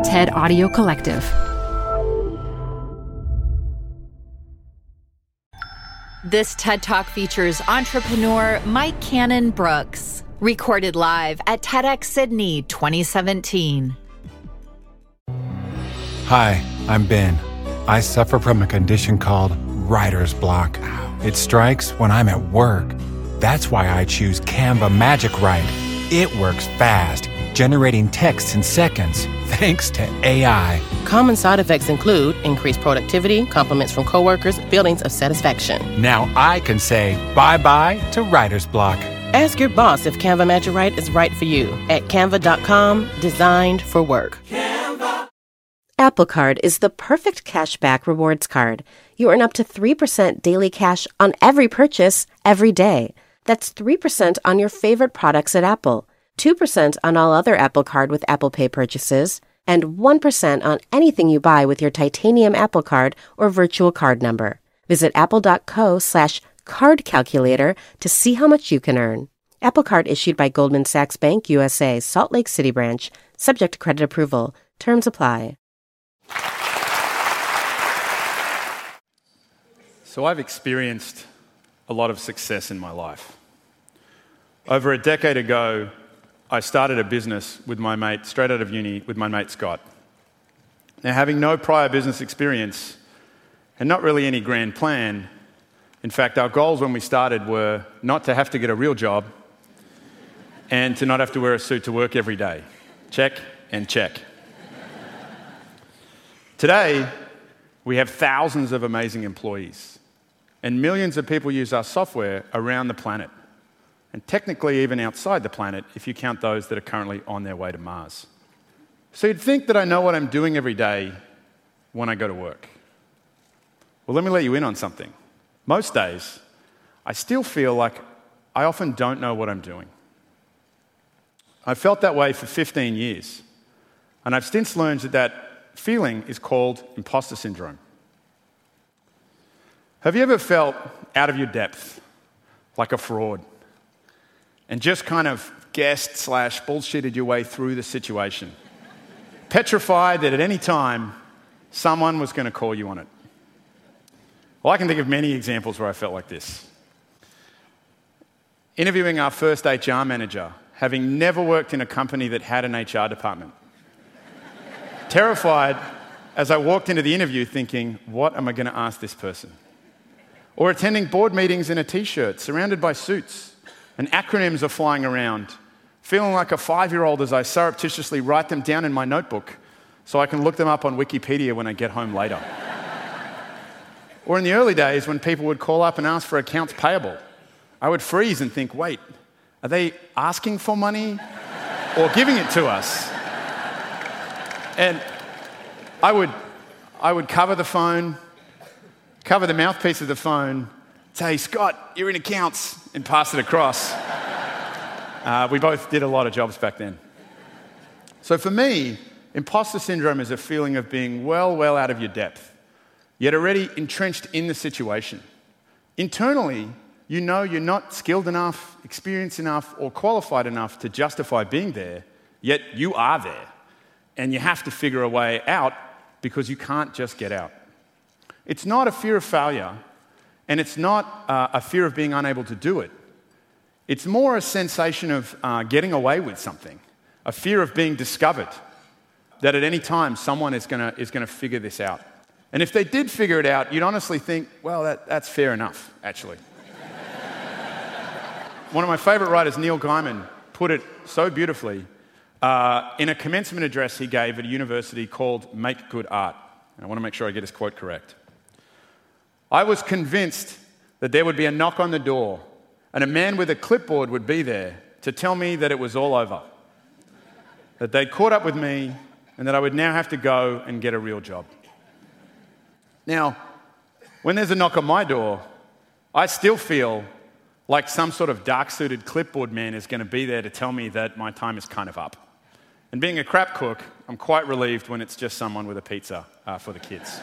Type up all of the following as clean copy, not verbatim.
TED Audio Collective. This TED Talk features entrepreneur Mike Cannon-Brookes, recorded live at TEDx Sydney 2017. Hi, I'm Ben. I suffer from a condition called writer's block. It strikes when I'm at work. That's why I choose Canva Magic Write. It works fast, generating text in seconds, thanks to AI. Common side effects include increased productivity, compliments from coworkers, feelings of satisfaction. Now I can say bye-bye to writer's block. Ask your boss if Canva Magic Write is right for you at canva.com, designed for work. Apple Card is the perfect cashback rewards card. You earn up to 3% daily cash on every purchase, every day. That's 3% on your favorite products at Apple, 2% on all other Apple Card with Apple Pay purchases, and 1% on anything you buy with your titanium Apple Card or virtual card number. Visit apple.co/card calculator to see how much you can earn. Apple Card issued by Goldman Sachs Bank USA, Salt Lake City branch, subject to credit approval. Terms apply. So I've experienced a lot of success in my life. Over a decade ago, I started a business with my mate, straight out of uni, with my mate Scott. Now, having no prior business experience and not really any grand plan, in fact, our goals when we started were not to have to get a real job and to not have to wear a suit to work every day. Check and check. Today, we have thousands of amazing employees, and millions of people use our software around the planet, and technically even outside the planet if you count those that are currently on their way to Mars. So you'd think that I know what I'm doing every day when I go to work. Well, let me let you in on something. Most days, I still feel like I often don't know what I'm doing. I've felt that way for 15 years, and I've since learned that feeling is called imposter syndrome. Have you ever felt out of your depth, like a fraud, and just kind of guessed/bullshitted your way through the situation, petrified that at any time someone was going to call you on it? Well, I can think of many examples where I felt like this. Interviewing our first HR manager, having never worked in a company that had an HR department. Terrified as I walked into the interview thinking, what am I going to ask this person? Or attending board meetings in a t-shirt, surrounded by suits, and acronyms are flying around, feeling like a 5-year-old as I surreptitiously write them down in my notebook so I can look them up on Wikipedia when I get home later. Or in the early days when people would call up and ask for accounts payable, I would freeze and think, wait, are they asking for money or giving it to us? And I would cover the phone, cover the mouthpiece of the phone, say, Scott, you're in accounts, and pass it across. We both did a lot of jobs back then. So for me, imposter syndrome is a feeling of being well out of your depth, yet already entrenched in the situation. Internally, you know you're not skilled enough, experienced enough, or qualified enough to justify being there, yet you are there. And you have to figure a way out because you can't just get out. It's not a fear of failure, and it's not a fear of being unable to do it. It's more a sensation of getting away with something, a fear of being discovered, that at any time someone is going to figure this out. And if they did figure it out, you'd honestly think, well, that's fair enough, actually. One of my favorite writers, Neil Gaiman, put it so beautifully in a commencement address he gave at a university called Make Good Art. And I want to make sure I get his quote correct. I was convinced that there would be a knock on the door and a man with a clipboard would be there to tell me that it was all over, that they'd caught up with me and that I would now have to go and get a real job. Now, when there's a knock on my door, I still feel like some sort of dark-suited clipboard man is going to be there to tell me that my time is kind of up. And being a crap cook, I'm quite relieved when it's just someone with a pizza for the kids.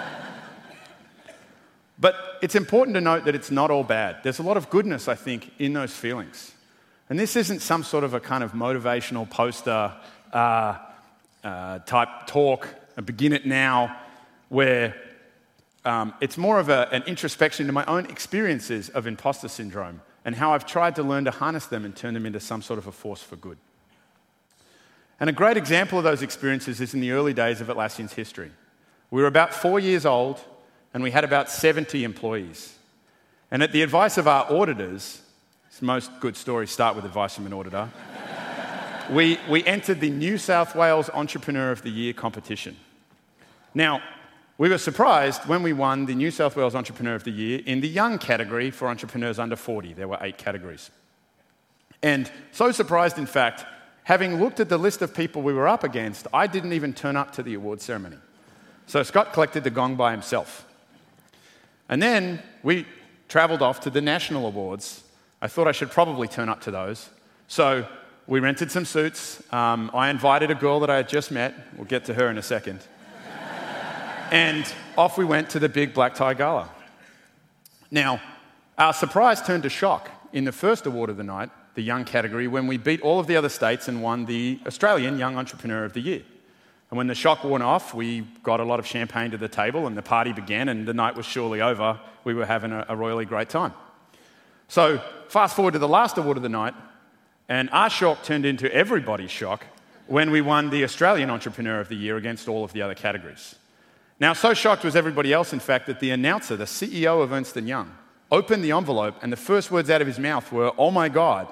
But it's important to note that it's not all bad. There's a lot of goodness, I think, in those feelings. And this isn't some sort of a kind of motivational poster type talk, a Begin It Now, where it's more of an introspection into my own experiences of imposter syndrome and how I've tried to learn to harness them and turn them into some sort of a force for good. And a great example of those experiences is in the early days of Atlassian's history. We were about 4 years old, and we had about 70 employees. And at the advice of our auditors, most good stories start with advice from an auditor, we entered the New South Wales Entrepreneur of the Year competition. Now, we were surprised when we won the New South Wales Entrepreneur of the Year in the young category for entrepreneurs under 40. There were 8 categories. And so surprised, in fact, having looked at the list of people we were up against, I didn't even turn up to the award ceremony. So Scott collected the gong by himself. And then we travelled off to the national awards. I thought I should probably turn up to those. So we rented some suits. I invited a girl that I had just met. We'll get to her in a second. And off we went to the big black tie gala. Now, our surprise turned to shock in the first award of the night, the young category, when we beat all of the other states and won the Australian Young Entrepreneur of the Year. And when the shock wore off, we got a lot of champagne to the table and the party began and the night was surely over. We were having a royally great time. So fast forward to the last award of the night, and our shock turned into everybody's shock when we won the Australian Entrepreneur of the Year against all of the other categories. Now, so shocked was everybody else, in fact, that the announcer, the CEO of Ernst & Young, opened the envelope and the first words out of his mouth were, "Oh my God."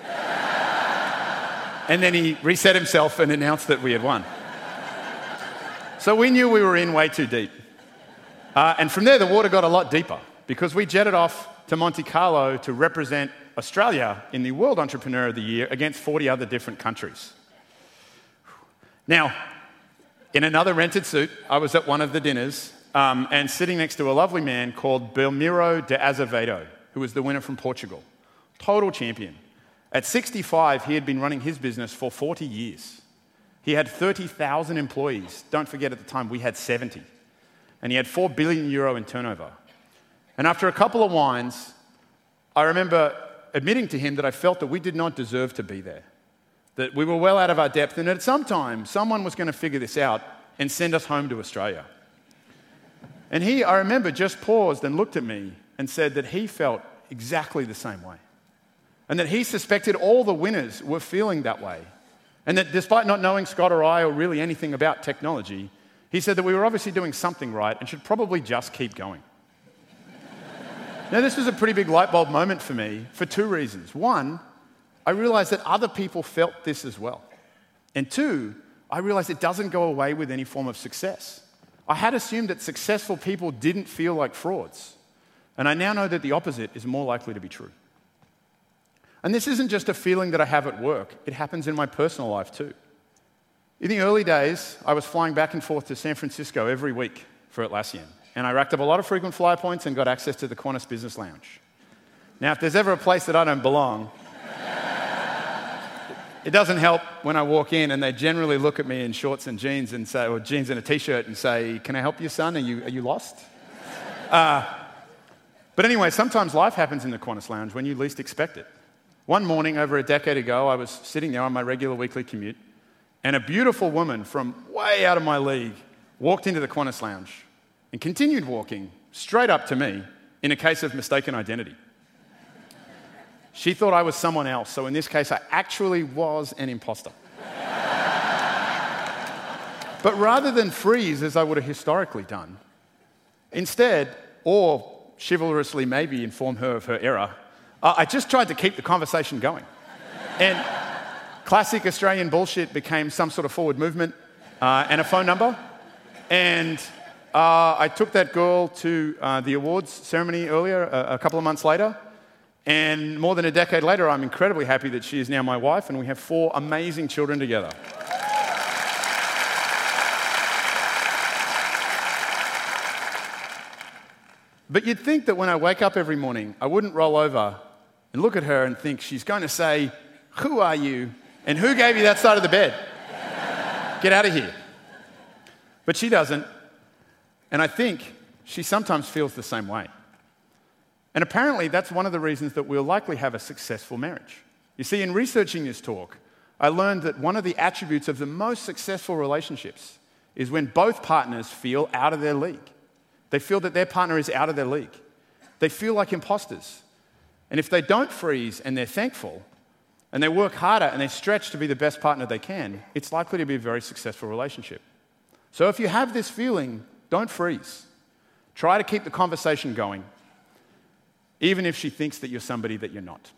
And then he reset himself and announced that we had won. So we knew we were in way too deep. And from there, the water got a lot deeper because we jetted off to Monte Carlo to represent Australia in the World Entrepreneur of the Year against 40 other different countries. Now, in another rented suit, I was at one of the dinners and sitting next to a lovely man called Belmiro de Azevedo, who was the winner from Portugal. Total champion. At 65, he had been running his business for 40 years. He had 30,000 employees. Don't forget, at the time, we had 70. And he had €4 billion in turnover. And after a couple of wines, I remember admitting to him that I felt that we did not deserve to be there, that we were well out of our depth, and at some time, someone was going to figure this out and send us home to Australia. And he, I remember, just paused and looked at me and said that he felt exactly the same way, and that he suspected all the winners were feeling that way, and that despite not knowing Scott or I or really anything about technology, he said that we were obviously doing something right and should probably just keep going. Now, this was a pretty big light bulb moment for me for 2 reasons. 1, I realized that other people felt this as well. And 2, I realized it doesn't go away with any form of success. I had assumed that successful people didn't feel like frauds. And I now know that the opposite is more likely to be true. And this isn't just a feeling that I have at work. It happens in my personal life too. In the early days, I was flying back and forth to San Francisco every week for Atlassian. And I racked up a lot of frequent flyer points and got access to the Qantas Business Lounge. Now, if there's ever a place that I don't belong, it doesn't help when I walk in and they generally look at me in shorts and jeans and say, or jeans and a t-shirt and say, "Can I help you, son? Are you lost?" But anyway, sometimes life happens in the Qantas Lounge when you least expect it. One morning over a decade ago, I was sitting there on my regular weekly commute, and a beautiful woman from way out of my league walked into the Qantas Lounge and continued walking straight up to me in a case of mistaken identity. She thought I was someone else, so in this case, I actually was an imposter. But rather than freeze, as I would have historically done, instead, or chivalrously maybe inform her of her error, I just tried to keep the conversation going. And classic Australian bullshit became some sort of forward movement and a phone number. And I took that girl to the awards ceremony earlier, a couple of months later. And more than a decade later, I'm incredibly happy that she is now my wife, and we have 4 amazing children together. But you'd think that when I wake up every morning, I wouldn't roll over and look at her and think she's going to say, "Who are you? And who gave you that side of the bed? Get out of here." But she doesn't. And I think she sometimes feels the same way. And apparently that's one of the reasons that we'll likely have a successful marriage. You see, in researching this talk, I learned that one of the attributes of the most successful relationships is when both partners feel out of their league. They feel that their partner is out of their league. They feel like imposters. And if they don't freeze and they're thankful, and they work harder and they stretch to be the best partner they can, it's likely to be a very successful relationship. So if you have this feeling, don't freeze. Try to keep the conversation going, even if she thinks that you're somebody that you're not.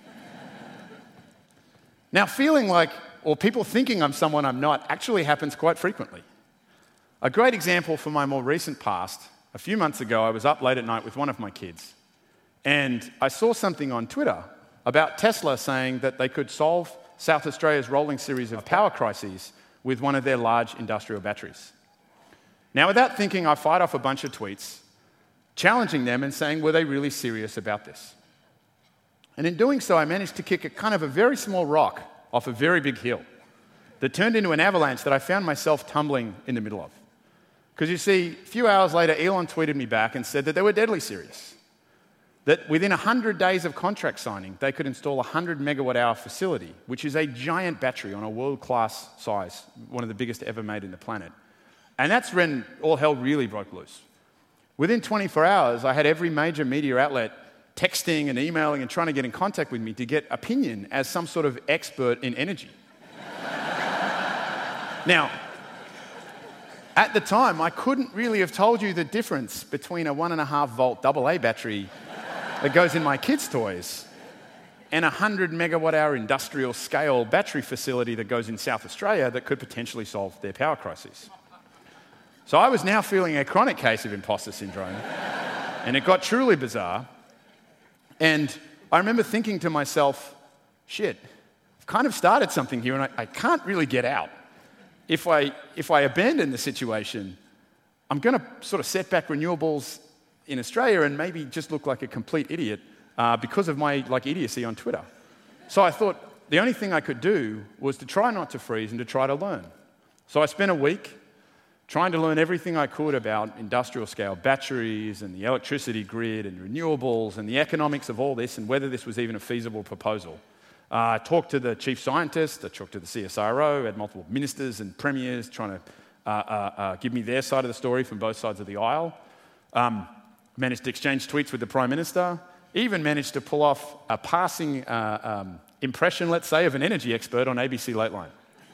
Now, feeling like, or people thinking I'm someone I'm not, actually happens quite frequently. A great example from my more recent past, a few months ago, I was up late at night with one of my kids, and I saw something on Twitter about Tesla saying that they could solve South Australia's rolling series of power crises with one of their large industrial batteries. Now, without thinking, I fired off a bunch of tweets, challenging them and saying, were they really serious about this? And in doing so, I managed to kick a very small rock off a very big hill that turned into an avalanche that I found myself tumbling in the middle of. Because you see, a few hours later, Elon tweeted me back and said that they were deadly serious. That within 100 days of contract signing, they could install a 100 megawatt hour facility, which is a giant battery on a world-class size, one of the biggest ever made in the planet. And that's when all hell really broke loose. Within 24 hours, I had every major media outlet texting and emailing and trying to get in contact with me to get opinion as some sort of expert in energy. Now, at the time, I couldn't really have told you the difference between a 1.5 volt AA battery that goes in my kids' toys and a 100 megawatt hour industrial scale battery facility that goes in South Australia that could potentially solve their power crises. So I was now feeling a chronic case of imposter syndrome, and it got truly bizarre. And I remember thinking to myself, shit, I've kind of started something here and I can't really get out. If I abandon the situation, I'm going to sort of set back renewables in Australia and maybe just look like a complete idiot because of my idiocy on Twitter. So I thought the only thing I could do was to try not to freeze and to try to learn. So I spent a week trying to learn everything I could about industrial scale batteries and the electricity grid and renewables and the economics of all this and whether this was even a feasible proposal. I talked to the chief scientist, I talked to the CSIRO, had multiple ministers and premiers trying to give me their side of the story from both sides of the aisle. Managed to exchange tweets with the Prime Minister, even managed to pull off a passing impression, let's say, of an energy expert on ABC Lateline.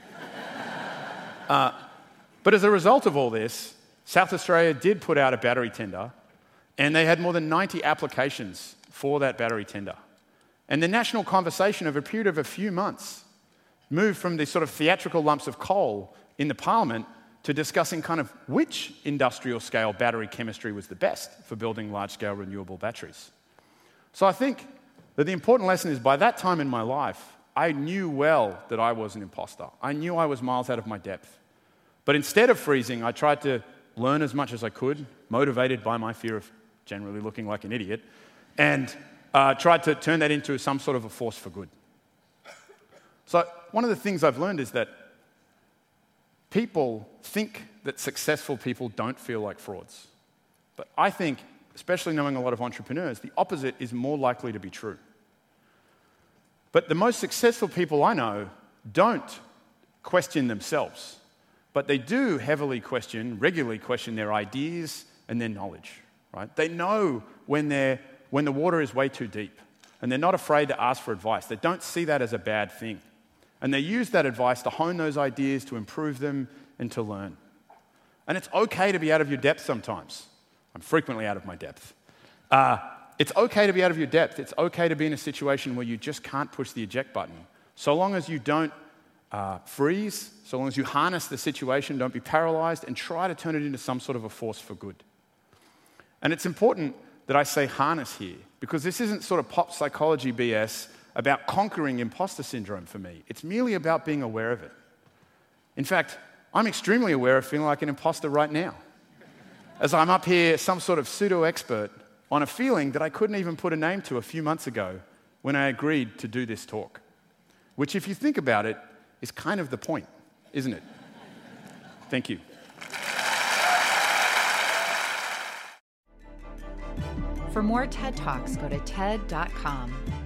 But as a result of all this, South Australia did put out a battery tender, and they had more than 90 applications for that battery tender. And the national conversation over a period of a few months moved from these sort of theatrical lumps of coal in the Parliament to discussing kind of which industrial scale battery chemistry was the best for building large-scale renewable batteries. So I think that the important lesson is by that time in my life, I knew well that I was an imposter. I knew I was miles out of my depth. But instead of freezing, I tried to learn as much as I could, motivated by my fear of generally looking like an idiot, and tried to turn that into some sort of a force for good. So one of the things I've learned is that people think that successful people don't feel like frauds. But I think, especially knowing a lot of entrepreneurs, the opposite is more likely to be true. But the most successful people I know don't question themselves, but they do regularly question their ideas and their knowledge, right? They know when the water is way too deep, and they're not afraid to ask for advice. They don't see that as a bad thing. And they use that advice to hone those ideas, to improve them, and to learn. And it's okay to be out of your depth sometimes. I'm frequently out of my depth. It's okay to be out of your depth. It's okay to be in a situation where you just can't push the eject button. So long as you don't freeze, so long as you harness the situation, don't be paralyzed, and try to turn it into some sort of a force for good. And it's important that I say harness here, because this isn't sort of pop psychology BS about conquering imposter syndrome for me. It's merely about being aware of it. In fact, I'm extremely aware of feeling like an imposter right now, as I'm up here, some sort of pseudo-expert on a feeling that I couldn't even put a name to a few months ago when I agreed to do this talk, which, if you think about it, is kind of the point, isn't it? Thank you. For more TED Talks, go to TED.com.